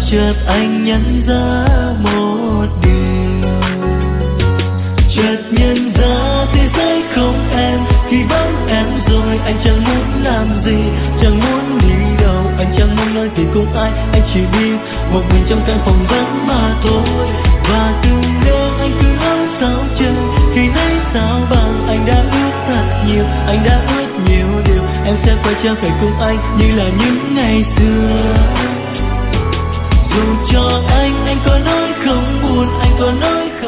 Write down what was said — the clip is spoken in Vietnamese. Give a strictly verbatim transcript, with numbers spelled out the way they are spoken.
chợt anh nhận ra một điều, chợt nhận ra thế giới không em, khi vắng em rồi anh chẳng muốn làm gì, chẳng muốn đi đâu, anh chẳng muốn nói gì cùng ai, anh chỉ đi một mình trong căn phòng vắng mà thôi. Và từng đêm anh cứ ước sao trời, khi thấy sao bằng anh đã ước thật nhiều, anh đã ước nhiều điều, em sẽ quay trở về cùng anh như là những ngày xưa. Dù cho anh, anh có nói không buồn, anh có nói